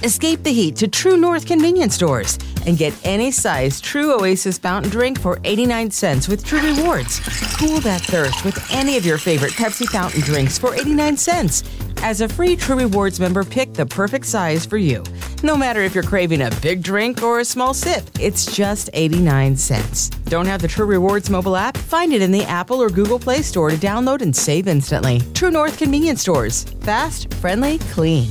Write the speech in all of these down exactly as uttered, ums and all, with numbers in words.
Escape the heat to True North convenience stores and get any size True Oasis fountain drink for eighty-nine cents with True Rewards. Cool that thirst with any of your favorite Pepsi fountain drinks for eighty-nine cents. As a free True Rewards member, pick the perfect size for you. No matter if you're craving a big drink or a small sip, it's just eighty-nine cents. Don't have the True Rewards mobile app? Find it in the Apple or Google Play Store to download and save instantly. True North convenience stores. Fast, friendly, clean.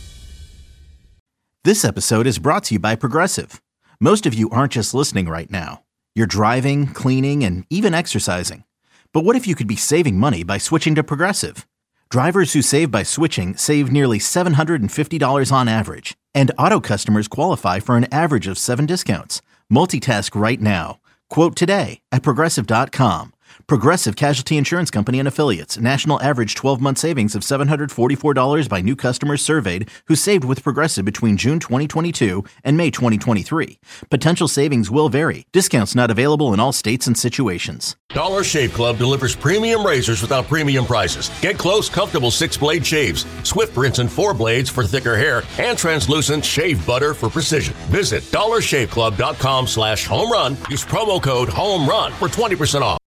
This episode is brought to you by Progressive. Most of you aren't just listening right now. You're driving, cleaning, and even exercising. But what if you could be saving money by switching to Progressive? Drivers who save by switching save nearly seven hundred fifty dollars on average. And auto customers qualify for an average of seven discounts. Multitask right now. Quote today at Progressive dot com. Progressive Casualty Insurance Company and Affiliates. National average twelve-month savings of seven hundred forty-four dollars by new customers surveyed who saved with Progressive between June twenty twenty-two and May twenty twenty-three. Potential savings will vary. Discounts not available in all states and situations. Dollar Shave Club delivers premium razors without premium prices. Get close, comfortable six-blade shaves, Swift rinse and four blades for thicker hair, and translucent shave butter for precision. Visit dollar shave club dot com slash home run. Use promo code HOMERUN for twenty percent off.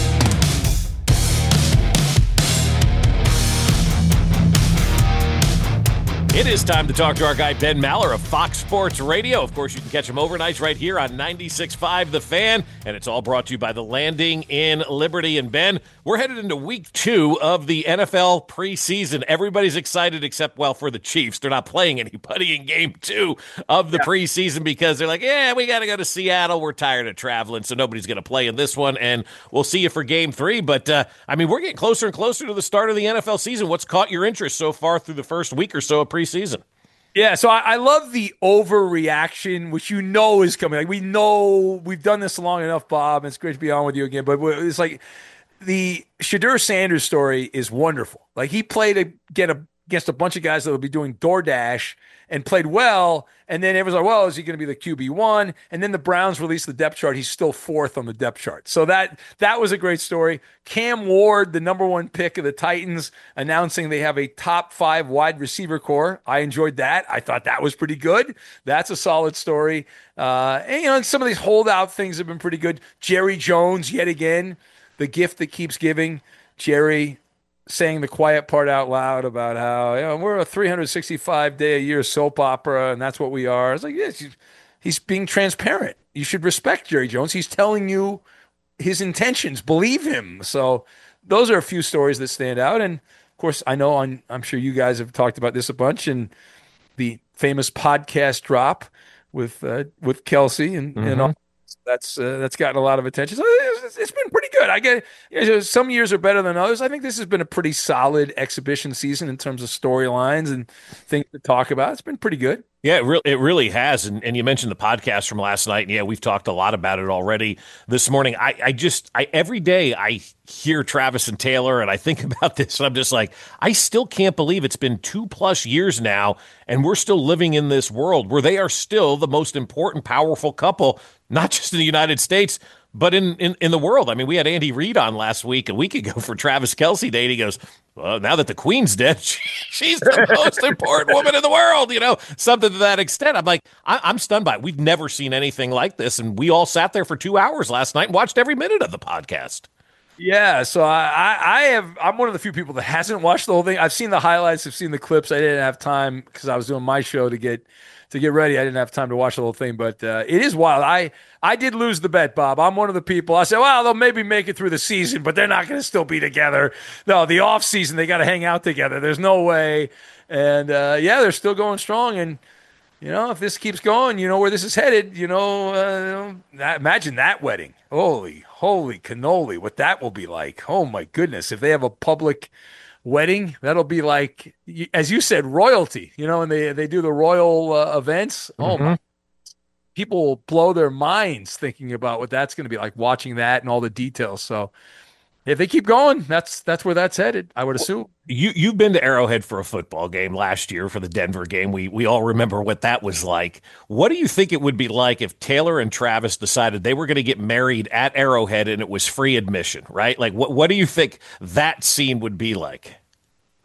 It is time to talk to our guy, Ben Maller of Fox Sports Radio. Of course, you can catch him overnights right here on ninety-six point five The Fan, and it's all brought to you by The Landing in Liberty. And, Ben, we're headed into week two of the N F L preseason. Everybody's excited except, well, for the Chiefs. They're not playing anybody in game two of the yeah. preseason because they're like, yeah, we got to go to Seattle. We're tired of traveling, so nobody's going to play in this one, and we'll see you for game three. But, uh, I mean, we're getting closer and closer to the start of the N F L season. What's caught your interest so far through the first week or so of preseason? Season. Yeah, so I, I love the overreaction, which you know is coming. Like we know we've done this long enough, Bob. And it's great to be on with you again. But it's like the Shedeur Sanders story is wonderful. Like he played a, get a, against a bunch of guys that would be doing DoorDash and played well. And then everyone's like, well, is he going to be the Q B one? And then the Browns released the depth chart. He's still fourth on the depth chart. So that that was a great story. Cam Ward, the number one pick of the Titans, announcing they have a top five wide receiver core. I enjoyed that. I thought that was pretty good. That's a solid story. Uh, and, you know, some of these holdout things have been pretty good. Jerry Jones, yet again, the gift that keeps giving. Jerry saying the quiet part out loud about how, you know, we're a three hundred sixty-five day a year soap opera, and that's what we are. It's like, yes, he's being transparent. You should respect Jerry Jones. He's telling you his intentions. Believe him. So those are a few stories that stand out. And, of course, I know on, I'm sure you guys have talked about this a bunch, and the famous podcast drop with uh, with Kelsey and, mm-hmm. and all. That's uh, that's gotten a lot of attention. So it's, it's been pretty good. I get you know, some years are better than others. I think this has been a pretty solid exhibition season in terms of storylines and things to talk about. It's been pretty good. Yeah, it, re- it really has. And, and you mentioned the podcast from last night. And yeah, we've talked a lot about it already this morning. I, I just, I every day I hear Travis and Taylor and I think about this and I'm just like, I still can't believe it's been two plus years now and we're still living in this world where they are still the most important, powerful couple, not just in the United States, but in, in, in the world. I mean, we had Andy Reid on last week, a week ago for Travis Kelce Day, and he goes, well, now that the Queen's dead, she, she's the most important woman in the world, you know, something to that extent. I'm like, I, I'm stunned by it. We've never seen anything like this, and we all sat there for two hours last night and watched every minute of the podcast. Yeah, so I, I have. I'm one of the few people that hasn't watched the whole thing. I've seen the highlights. I've seen the clips. I didn't have time because I was doing my show to get to get ready. I didn't have time to watch the whole thing, but uh, it is wild. I I did lose the bet, Bob. I'm one of the people. I said, well, they'll maybe make it through the season, but they're not going to still be together. No, the off season they got to hang out together. There's no way. And uh, yeah, they're still going strong. And you know, if this keeps going, you know where this is headed. You know, uh, that, imagine that wedding. Holy, holy cannoli, what that will be like. Oh my goodness, if they have a public wedding, that'll be like, as you said, royalty. You know, and they they do the royal uh, events. Mm-hmm. Oh my, people will blow their minds thinking about what that's going to be like, watching that and all the details. So if they keep going, that's that's where that's headed, I would assume. You you've been to Arrowhead for a football game last year for the Denver game. We we all remember what that was like. What do you think it would be like if Taylor and Travis decided they were going to get married at Arrowhead and it was free admission, right? Like what what do you think that scene would be like?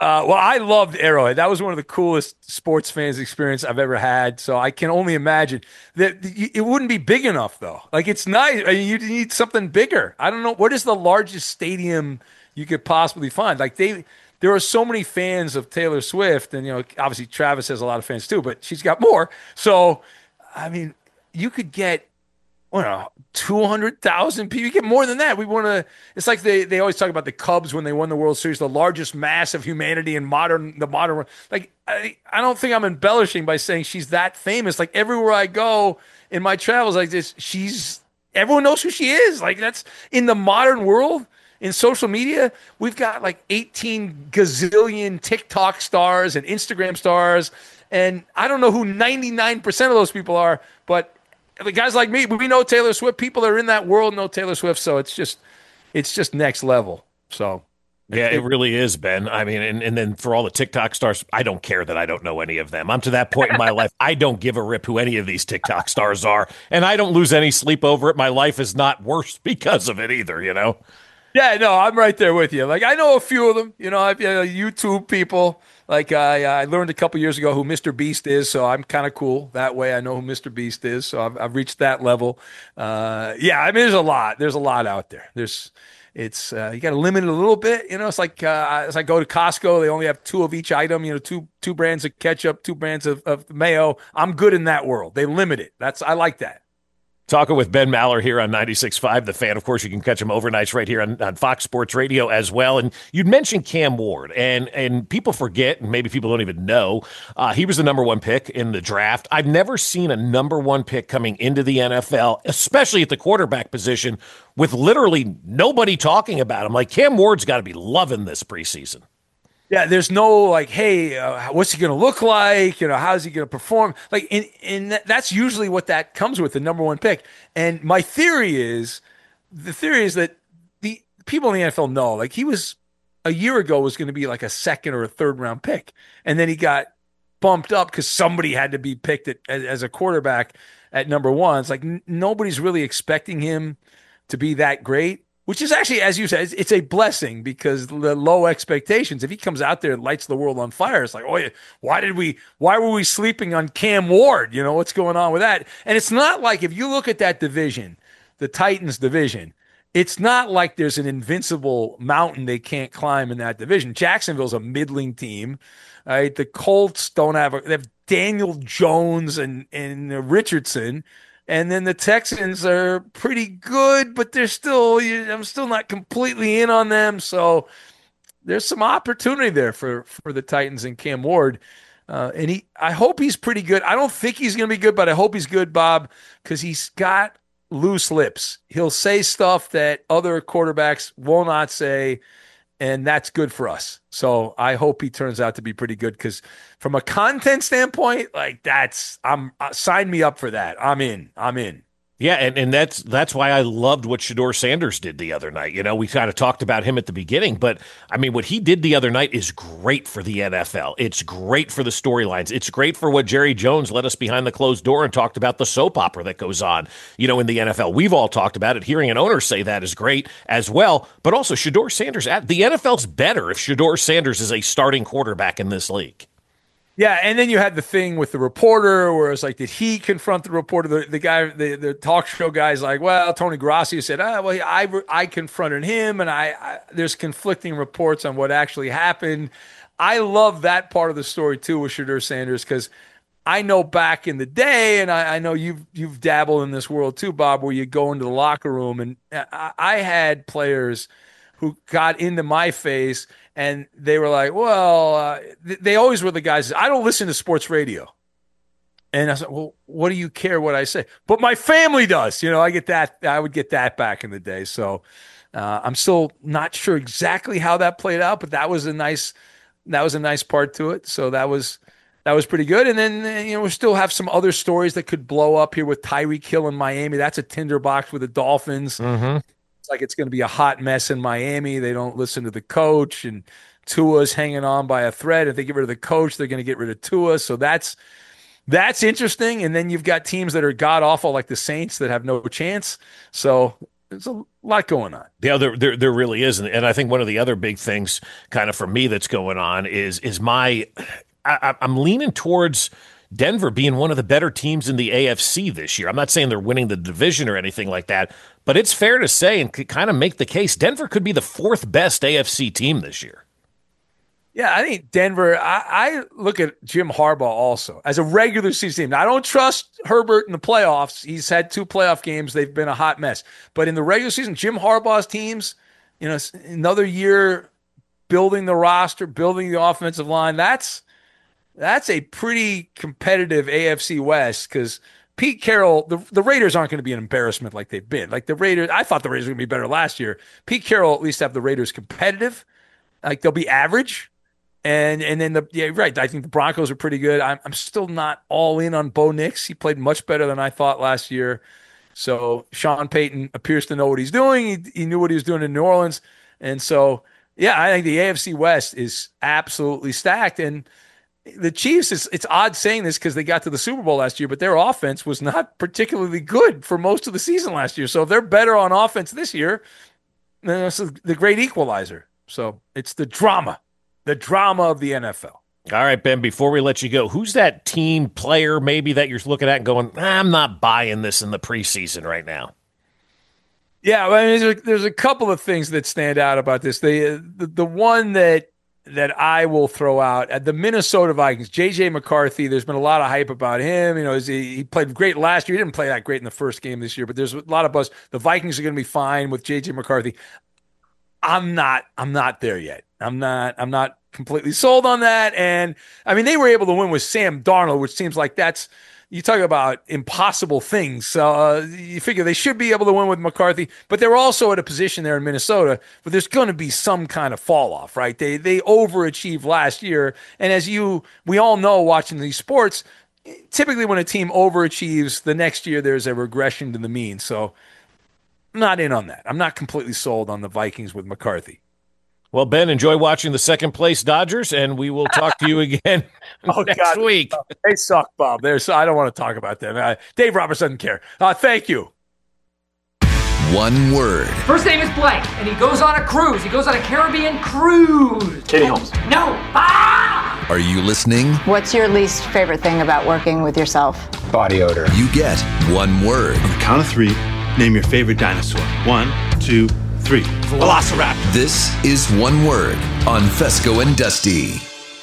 Uh, well, I loved Arrowhead. That was one of the coolest sports fans experience I've ever had. So I can only imagine that it wouldn't be big enough though. Like it's nice. I mean, you need something bigger. I don't know. What is the largest stadium you could possibly find? Like they, there are so many fans of Taylor Swift, and you know, obviously Travis has a lot of fans too, but she's got more. So, I mean, you could get, I don't know, two hundred thousand people. You get more than that. We want to, it's like they, they always talk about the Cubs when they won the World Series, the largest mass of humanity in modern, the modern world. Like, I, I don't think I'm embellishing by saying she's that famous. Like, everywhere I go in my travels like this, she's, everyone knows who she is. Like, that's in the modern world. In social media, we've got like eighteen gazillion TikTok stars and Instagram stars. And I don't know who ninety-nine percent of those people are, but the guys like me, we know Taylor Swift. People that are in that world know Taylor Swift, so it's just, it's just next level. So, yeah, it really is, Ben. I mean, and, and then for all the TikTok stars, I don't care that I don't know any of them. I'm to that point in my life, I don't give a rip who any of these TikTok stars are, and I don't lose any sleep over it. My life is not worse because of it either, you know? Yeah, no, I'm right there with you. Like, I know a few of them, you know, I've, you know YouTube people. Like, I, I learned a couple years ago who Mister Beast is, so I'm kind of cool. That way I know who Mister Beast is, so I've, I've reached that level. Uh, yeah, I mean, there's a lot. There's a lot out there. There's, it's, uh, you got to limit it a little bit. You know, it's like, uh, as I go to Costco, they only have two of each item, you know, two two brands of ketchup, two brands of, of mayo. I'm good in that world. They limit it. That's, I like that. Talking with Ben Maller here on ninety-six point five, The Fan. Of course, you can catch him overnights right here on, on Fox Sports Radio as well. And you'd mentioned Cam Ward, and and people forget, and maybe people don't even know, uh, he was the number one pick in the draft. I've never seen a number one pick coming into the N F L, especially at the quarterback position, with literally nobody talking about him. Like, Cam Ward's got to be loving this preseason. Yeah, there's no like, hey, uh, what's he going to look like? You know, how's he going to perform? Like, and, and that's usually what that comes with, the number one pick. And my theory is, the theory is that the people in the N F L know, like, he was a year ago was going to be like a second or a third round pick, and then he got bumped up because somebody had to be picked at, as, as a quarterback at number one. It's like n- nobody's really expecting him to be that great. Which is actually, as you said, it's a blessing because the low expectations. If he comes out there and lights the world on fire, it's like, oh, yeah, why did we? Why were we sleeping on Cam Ward? You know, what's going on with that? And it's not like, if you look at that division, the Titans division, it's not like there's an invincible mountain they can't climb in that division. Jacksonville's a middling team. Right? The Colts don't have a, they have Daniel Jones and and Richardson. And then the Texans are pretty good, but they're still, I'm still not completely in on them. So there's some opportunity there for, for the Titans and Cam Ward. Uh, and he, I hope he's pretty good. I don't think he's going to be good, but I hope he's good, Bob, because he's got loose lips. He'll say stuff that other quarterbacks will not say, and that's good for us. So I hope he turns out to be pretty good, because from a content standpoint, like that's, I'm uh, sign me up for that. I'm in. I'm in. Yeah, and, and that's that's why I loved what Shedeur Sanders did the other night. You know, we kind of talked about him at the beginning, but I mean, what he did the other night is great for the N F L. It's great for the storylines. It's great for what Jerry Jones led us behind the closed door and talked about, the soap opera that goes on, you know, in the N F L. We've all talked about it. Hearing an owner say that is great as well. But also, Shedeur Sanders, the N F L's better if Shedeur Sanders is a starting quarterback in this league. Yeah, and then you had the thing with the reporter where it's like, did he confront the reporter? The, the guy, the, the talk show guy's like, well, Tony Grossi said, ah, well, I, I confronted him, and I, I there's conflicting reports on what actually happened. I love that part of the story, too, with Shedeur Sanders, because I know back in the day, and I, I know you've you've dabbled in this world, too, Bob, where you go into the locker room, and I, I had players who got into my face, and they were like, well, uh, they always were the guys, I don't listen to sports radio. And I said, well, what do you care what I say? But my family does. You know, I get that. I would get that back in the day. So uh, I'm still not sure exactly how that played out, but that was a nice, that was a nice part to it. So that was, that was pretty good. And then, you know, we still have some other stories that could blow up here with Tyreek Hill in Miami. That's a tinderbox with the Dolphins. Mm-hmm. It's like it's going to be a hot mess in Miami. They don't listen to the coach, and Tua's hanging on by a thread. If they get rid of the coach, they're going to get rid of Tua. So that's that's interesting. And then you've got teams that are god awful, like the Saints, that have no chance. So there's a lot going on. Yeah, there, there, there really is. And I think one of the other big things kind of for me that's going on is, is my, I, I'm leaning towards Denver being one of the better teams in the A F C this year. I'm not saying they're winning the division or anything like that, but it's fair to say and kind of make the case Denver could be the fourth best A F C team this year. Yeah, I think Denver, I, I look at Jim Harbaugh also as a regular season team. Now, I don't trust Herbert in the playoffs. He's had two playoff games. They've been a hot mess. But in the regular season, Jim Harbaugh's teams, you know, another year building the roster, building the offensive line, that's that's a pretty competitive A F C West because Pete Carroll, the, the Raiders aren't going to be an embarrassment like they've been. Like the Raiders, I thought the Raiders were going to be better last year. Pete Carroll at least have the Raiders competitive. Like they'll be average. And and then the yeah right I think the Broncos are pretty good. I'm I'm still not all in on Bo Nix. He played much better than I thought last year. So Sean Payton appears to know what he's doing. He, he knew what he was doing in New Orleans, and so yeah, I think the A F C West is absolutely stacked. And the Chiefs, it's it's odd saying this because they got to the Super Bowl last year, but their offense was not particularly good for most of the season last year. So if they're better on offense this year, then that's the great equalizer. So it's the drama. The drama of the N F L. All right, Ben, before we let you go, who's that team player maybe that you're looking at and going, I'm not buying this in the preseason right now? Yeah, I mean, there's a, there's a couple of things that stand out about this. The, the the one that that I will throw out at the Minnesota Vikings, J J McCarthy. There's been a lot of hype about him. You know, he, he played great last year. He didn't play that great in the first game this year, but there's a lot of buzz. The Vikings are going to be fine with J J McCarthy. I'm not. I'm not there yet. I'm not. I'm not completely sold on that. And I mean, they were able to win with Sam Darnold, which seems like that's you talk about impossible things. So uh, you figure they should be able to win with McCarthy, but they're also at a position there in Minnesota where there's going to be some kind of fall off, right? They they overachieved last year, and as you we all know, watching these sports, typically when a team overachieves, the next year there's a regression to the mean. So. I'm not in on that. I'm not completely sold on the Vikings with McCarthy. Well, Ben, enjoy watching the second place Dodgers, and we will talk to you again oh, next God. week. They suck, Bob. They're so I don't want to talk about them. Uh, Dave Roberts doesn't care. Uh, thank you. One word. First name is blank, and he goes on a cruise. He goes on a Caribbean cruise. Katie Holmes. No. Ah! Are you listening? What's your least favorite thing about working with yourself? Body odor. You get one word. On the count of three, name your favorite dinosaur. One, two, three. Velociraptor. This is One Word on Fesco and Dusty.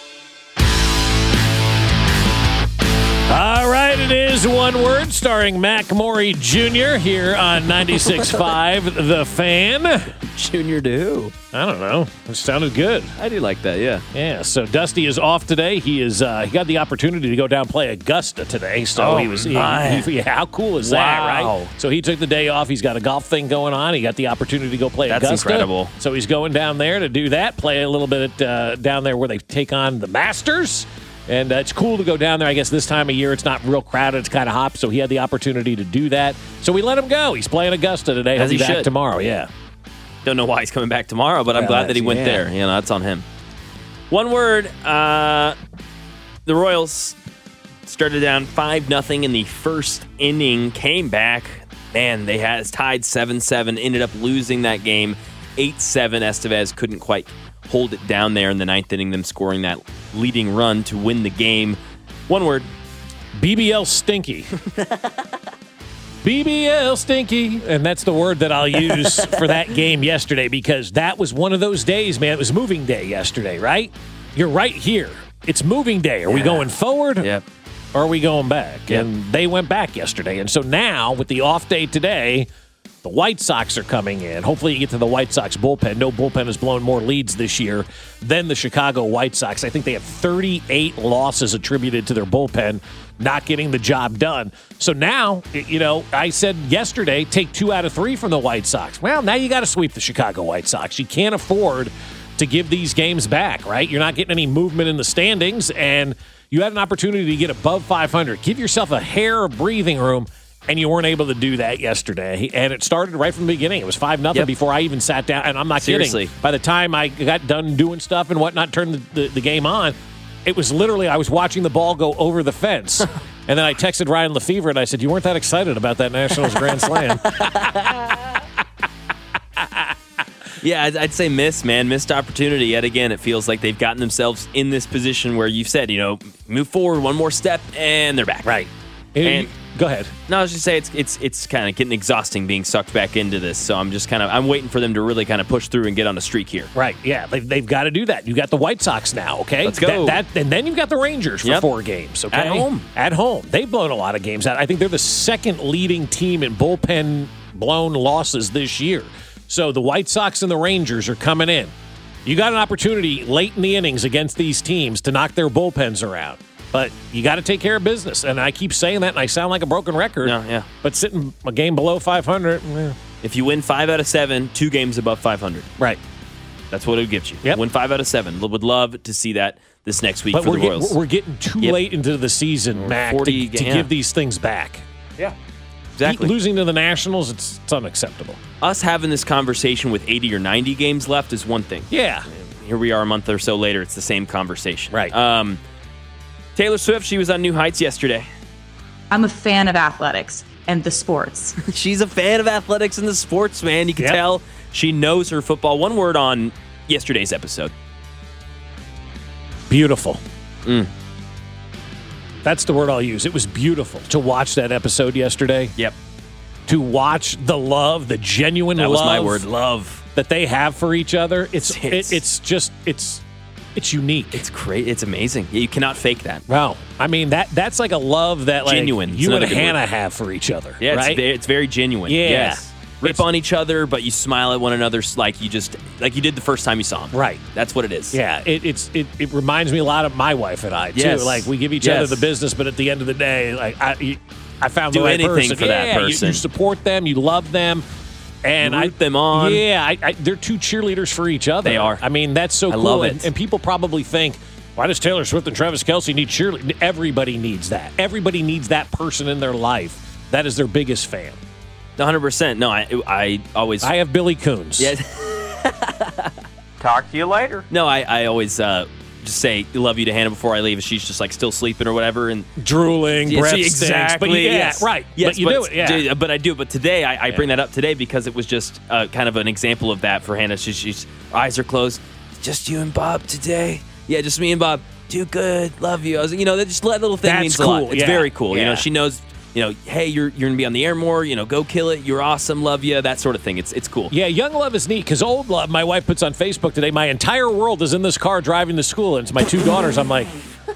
All right, it is One Word starring Mac Morey Junior here on ninety-six point five The Fan. Junior to who? I don't know. It sounded good. I do like that, yeah. Yeah, so Dusty is off today. He is uh, he got the opportunity to go down and play Augusta today. So oh, he was he, he, he, how cool is wow. that, right? So he took the day off. He's got a golf thing going on. He got the opportunity to go play That's Augusta. That's incredible. So he's going down there to do that, play a little bit uh, down there where they take on the Masters. And uh, it's cool to go down there. I guess this time of year it's not real crowded. It's kind of hot, so he had the opportunity to do that. So we let him go. He's playing Augusta today. As He'll be he back should. tomorrow, yeah. Don't know why he's coming back tomorrow, but I'm Well, glad that he went yeah. there. You know, that's on him. One word, uh, the Royals started down five nothing in the first inning, came back. Man, they had tied seven seven, ended up losing that game eight seven. Estevez couldn't quite hold it down there in the ninth inning, them scoring that leading run to win the game. One word. B B L stinky. B B L stinky. And that's the word that I'll use for that game yesterday because that was one of those days, man. It was moving day yesterday, right? You're right here. It's moving day. Are yeah. we going forward? Yep. Or are we going back? Yep. And they went back yesterday. And so now, with the off day today, the White Sox are coming in. Hopefully you get to the White Sox bullpen. No bullpen has blown more leads this year than the Chicago White Sox. I think they have thirty-eight losses attributed to their bullpen not getting the job done. So now, you know, I said yesterday, take two out of three from the White Sox. Well, now you got to sweep the Chicago White Sox. You can't afford to give these games back, right? You're not getting any movement in the standings, and you had an opportunity to get above five hundred. Give yourself a hair of breathing room. And you weren't able to do that yesterday. And it started right from the beginning. It was five nothing yep. before I even sat down. And I'm not Seriously. kidding. By the time I got done doing stuff and whatnot, turned the, the, the game on, it was literally I was watching the ball go over the fence. And then I texted Ryan Lefevre and I said, you weren't that excited about that Nationals Grand Slam. Yeah, I'd, I'd say miss, man. Missed opportunity yet again. It feels like they've gotten themselves in this position where you've said, you know, move forward one more step, and they're back. Right. And go ahead. No, I was just saying it's it's it's kind of getting exhausting being sucked back into this. So I'm just kind of I'm waiting for them to really kind of push through and get on a streak here. Right. Yeah. They've, they've got to do that. You got the White Sox now. Okay. Let's go. That, that and then you've got the Rangers for Yep. four games. Okay. At home. At home. They've blown a lot of games out. I think they're the second leading team in bullpen blown losses this year. So the White Sox and the Rangers are coming in. You got an opportunity late in the innings against these teams to knock their bullpens around. But you got to take care of business. And I keep saying that, and I sound like a broken record. No, yeah. But sitting a game below five hundred, eh. If you win five out of seven, two games above five hundred. Right. That's what it gives you. Yep. Win five out of seven. Would love to see that this next week but for we're the get, Royals. We're getting too Yep. late into the season, Mac, forty, to, to yeah. give these things back. Yeah. Exactly. Losing to the Nationals, it's, it's unacceptable. Us having this conversation with eighty or ninety games left is one thing. Yeah. Here we are a month or so later. It's the same conversation. Right. Um, Taylor Swift, she was on New Heights yesterday. I'm a fan of athletics and the sports. She's a fan of athletics and the sports, man. You can Yep. tell she knows her football. One word on yesterday's episode. Beautiful. Mm. That's the word I'll use. It was beautiful to watch that episode yesterday. Yep. To watch the love, the genuine That love. was my word, love. That they have for each other. It's It's- it, it's just it's it's unique. It's great. It's amazing. You cannot fake that. Wow. I mean that that's like a love that like Genuine. It's you and another good Hannah word. have for each other. Yeah, right? it's, ve- it's very genuine. Yeah. Yes. Rip It's- on each other, but you smile at one another like you just like you did the first time you saw them. Right. That's what it is. Yeah, it, it's it, it reminds me a lot of my wife and I too. Yes. Like we give each Yes. other the business, but at the end of the day, like I, you- I found Do the right anything person. for that Yeah, you- person. You, support them, you love them, and You I root them on. Yeah, I, I, they're two cheerleaders for each other. They are. I mean, that's so I cool. love and, it. and people probably think, why does Taylor Swift and Travis Kelce need cheerleaders? Everybody needs that. Everybody needs that person in their life that is their biggest fan. one hundred percent. No, I I always I have Billy Coons. Yeah. Talk to you later. No, I, I always uh, just say love you to Hannah before I leave. If she's just like still sleeping or whatever, and Drooling, Yeah, breath she- stinks. exactly. But you, yeah, yes. right. Yes, but you do it. Yeah. d- But I do. But today, I, I bring that up today because it was just uh, kind of an example of that for Hannah. She, she's her eyes are closed. Just you and Bob today. Yeah, just me and Bob. Do good. Love you. I was, you know, that just that little thing That's means cool. a lot. It's Yeah. very cool. You Yeah. know, she knows. You know, hey, you're you're gonna be on the air more. You know, go kill it. You're awesome. Love you. That sort of thing. It's it's cool. Yeah, young love is neat because old love, my wife puts on Facebook today, my entire world is in this car driving to school, and it's my two daughters. I'm like,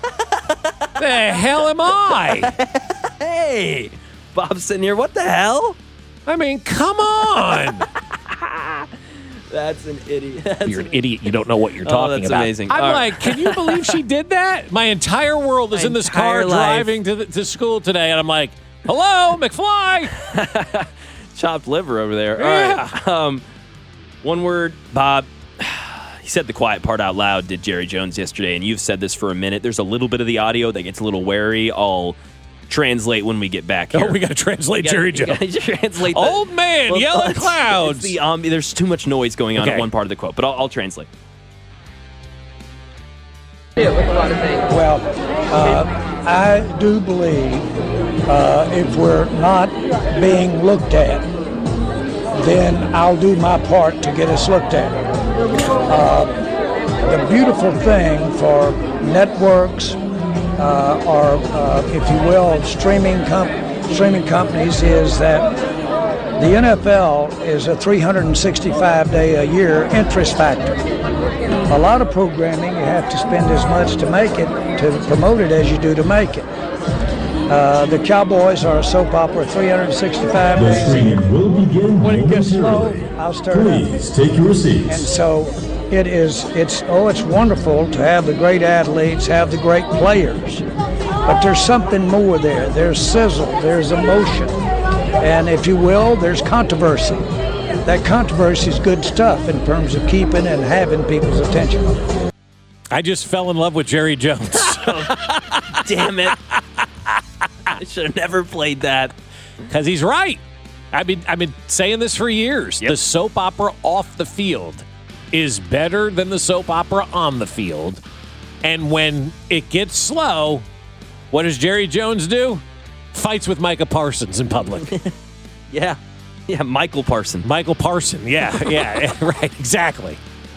the hell am I? Hey, Bob's sitting here. What the hell? I mean, come on. That's an idiot. That's You're an idiot. You don't know what you're Oh, talking that's about. amazing. I'm All like, right. can you believe she did that? My entire world is My in this car entire life. driving to, the, to school today, and I'm like, hello, McFly. chopped liver over there. Yeah. All right. Um, one word, Bob. He said the quiet part out loud, did Jerry Jones yesterday, and you've said this for a minute. There's a little bit of the audio that gets a little wary. I'll translate when we get back here. Oh, we got to translate We gotta- Jerry we Jones. gotta translate the- Old man, Well, yelling it's- clouds. it's the, um, there's too much noise going on Okay. at one part of the quote, but I'll, I'll translate. Well, uh, I do believe uh, if we're not being looked at, then I'll do my part to get us looked at. Uh, the beautiful thing for networks uh, or, uh, if you will, streaming com- streaming companies is that the N F L is a three hundred sixty-five day a year interest factor. A lot of programming, you have to spend as much to make it, to promote it, as you do to make it. Uh, the Cowboys are a soap opera three hundred sixty-five The days. streaming will begin When it gets slow, momentarily. I'll stir it up. Please take your And seats. so it is, it's, oh, it's wonderful to have the great athletes, have the great players. But there's something more there. There's sizzle, there's emotion. And if you will, there's controversy. That controversy is good stuff in terms of keeping and having people's attention. I just fell in love with Jerry Jones. Damn it. I should have never played that. Because he's right. I've been, I've been saying this for years. Yep. The soap opera off the field is better than the soap opera on the field. And when it gets slow, what does Jerry Jones do? Fights with Micah Parsons in public. Yeah. Yeah, Michael Parson. Michael Parson. Yeah, yeah, right, exactly.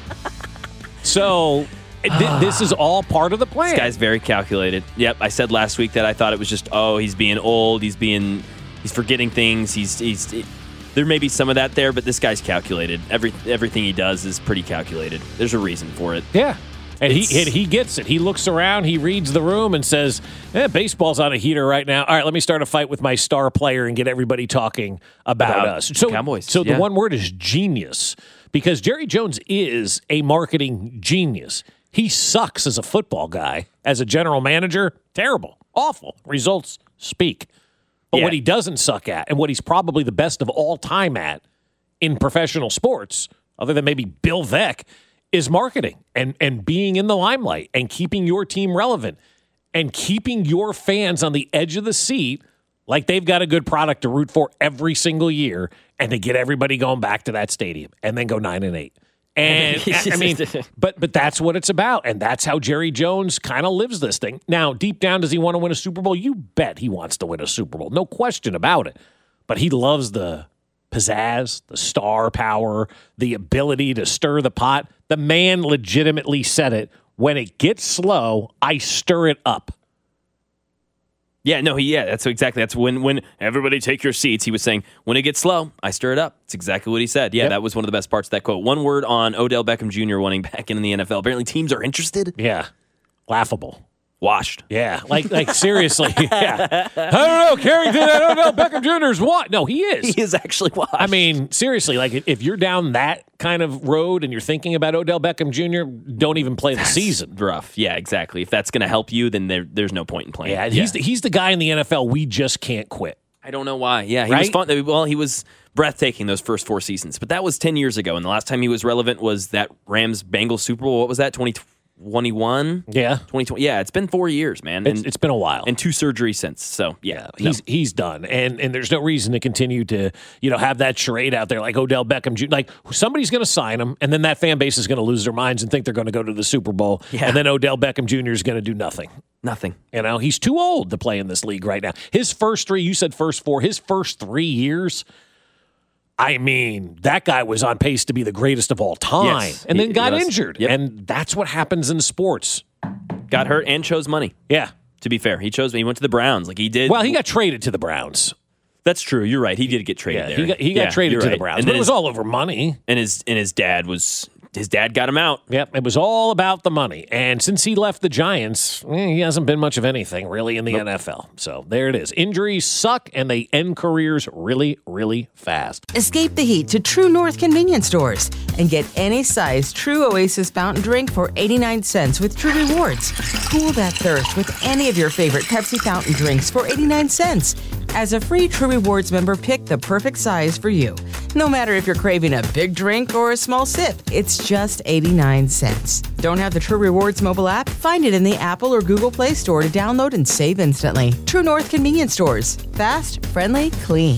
So th- this is all part of the plan. This guy's very calculated. Yep, I said last week that I thought it was just, oh, he's being old, he's being, he's forgetting things, he's, he's, it, there may be some of that there, but this guy's calculated. Every everything he does is pretty calculated. There's a reason for it. Yeah. And he, and he gets it. He looks around, he reads the room and says, eh, baseball's on a heater right now. All right, let me start a fight with my star player and get everybody talking about, about us. So, Cowboys. So yeah. the one word is genius, because Jerry Jones is a marketing genius. He sucks as a football guy. As a general manager, terrible, awful. Results speak. But yeah. what he doesn't suck at, and what he's probably the best of all time at in professional sports, other than maybe Bill Veeck, is marketing and, and being in the limelight and keeping your team relevant and keeping your fans on the edge of the seat like they've got a good product to root for every single year and to get everybody going back to that stadium and then go nine and eight. And I mean, but but that's what it's about. And that's how Jerry Jones kind of lives this thing. Now, deep down, does he want to win a Super Bowl? You bet he wants to win a Super Bowl. No question about it. But he loves the pizzazz, the star power, the ability to stir the pot. The man legitimately said it. When it gets slow, I stir it up. Yeah, no, he, yeah, that's exactly. That's when, when everybody take your seats. He was saying, when it gets slow, I stir it up. It's exactly what he said. Yeah, yep. That was one of the best parts of that quote. One word on Odell Beckham Junior wanting back in the N F L. Apparently teams are interested. Yeah, laughable. Washed. Yeah, like like seriously. Yeah. I don't know, Carrington, I don't know, Beckham Junior's what? No, he is. He is actually washed. I mean, seriously, like if you're down that kind of road and you're thinking about Odell Beckham Junior, don't even play that's the season. Rough. Yeah, exactly. If that's going to help you, then there, there's no point in playing. Yeah, yeah. He's, the, he's the guy in the N F L we just can't quit. I don't know why. Yeah, he right? was fun. Well, he was breathtaking those first four seasons, but that was ten years ago, and the last time he was relevant was that Rams-Bengals Super Bowl. What was that, twenty twenty-one? Yeah. twenty twenty. Yeah, it's been four years, man. It's, and, it's been a while. And two surgeries since. So, yeah. yeah he's no. he's done. And and there's no reason to continue to, you know, have that charade out there like Odell Beckham Junior Like, somebody's going to sign him, and then that fan base is going to lose their minds and think they're going to go to the Super Bowl. Yeah. And then Odell Beckham Junior is going to do nothing. Nothing. You know, he's too old to play in this league right now. His first three, you said first four, his first three years, I mean, that guy was on pace to be the greatest of all time, yes, and then he, got he injured. Yep. And that's what happens in sports. Got hurt and chose money. Yeah. To be fair, he chose me. He went to the Browns like he did. Well, he got traded to the Browns. That's true. You're right. He did get traded yeah, there. He got, he got yeah, traded to right. the Browns, and but it was his, all over money. And his and his dad was his dad got him out. Yep, it was all about the money. And since he left the Giants, eh, he hasn't been much of anything really in the nope. N F L. So there it is. Injuries suck, and they end careers really, really fast. Escape the heat to True North convenience stores and get any size True Oasis fountain drink for eighty-nine cents with True Rewards. Cool that thirst with any of your favorite Pepsi fountain drinks for eighty-nine cents. As a free True Rewards member, pick the perfect size for you. No matter if you're craving a big drink or a small sip, it's just eighty-nine cents. Don't have the True Rewards mobile app? Find it in the Apple or Google Play Store to download and save instantly. True North convenience stores. Fast, friendly, clean.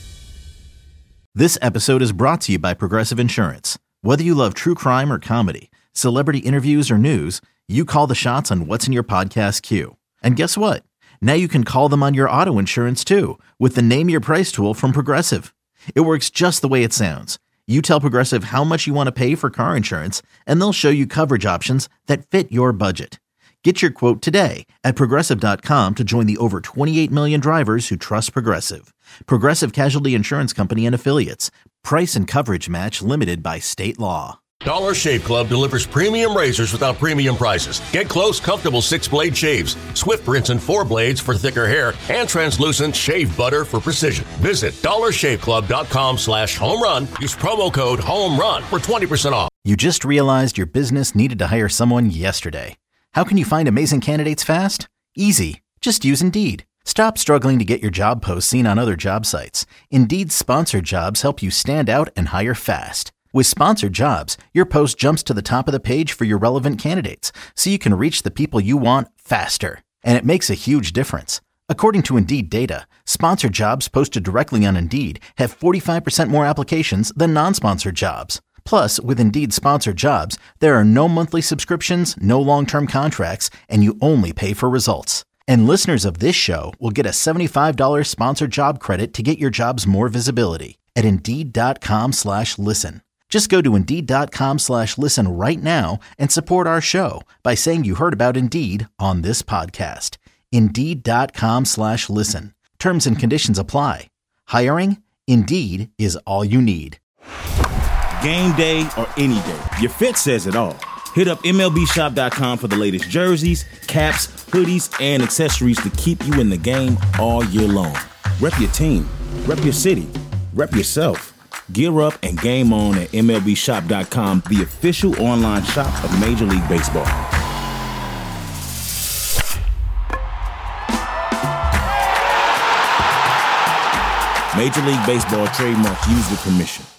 This episode is brought to you by Progressive Insurance. Whether you love true crime or comedy, celebrity interviews or news, you call the shots on what's in your podcast queue. And guess what? Now you can call them on your auto insurance too with the Name Your Price tool from Progressive. It works just the way it sounds. You tell Progressive how much you want to pay for car insurance, and they'll show you coverage options that fit your budget. Get your quote today at Progressive dot com to join the over twenty-eight million drivers who trust Progressive. Progressive Casualty Insurance Company and Affiliates. Price and coverage match limited by state law. Dollar Shave Club delivers premium razors without premium prices. Get close, comfortable six-blade shaves, Swift rinse and four blades for thicker hair, and translucent shave butter for precision. Visit dollar shave club dot com slash home run. Use promo code HOMERUN for twenty percent off. You just realized your business needed to hire someone yesterday. How can you find amazing candidates fast? Easy. Just use Indeed. Stop struggling to get your job posts seen on other job sites. Indeed's sponsored jobs help you stand out and hire fast. With sponsored jobs, your post jumps to the top of the page for your relevant candidates, so you can reach the people you want faster. And it makes a huge difference. According to Indeed data, sponsored jobs posted directly on Indeed have forty-five percent more applications than non-sponsored jobs. Plus, with Indeed sponsored jobs, there are no monthly subscriptions, no long-term contracts, and you only pay for results. And listeners of this show will get a seventy-five dollars sponsored job credit to get your jobs more visibility. at Indeed.com slash listen. Just go to Indeed.com slash listen right now and support our show by saying you heard about Indeed on this podcast. Indeed.com slash listen. Terms and conditions apply. Hiring? Indeed is all you need. Game day or any day, your fit says it all. Hit up M L B shop dot com for the latest jerseys, caps, hoodies, and accessories to keep you in the game all year long. Rep your team, rep your city, rep yourself. Gear up and game on at M L B shop dot com, the official online shop of Major League Baseball. Major League Baseball trademarks used with permission.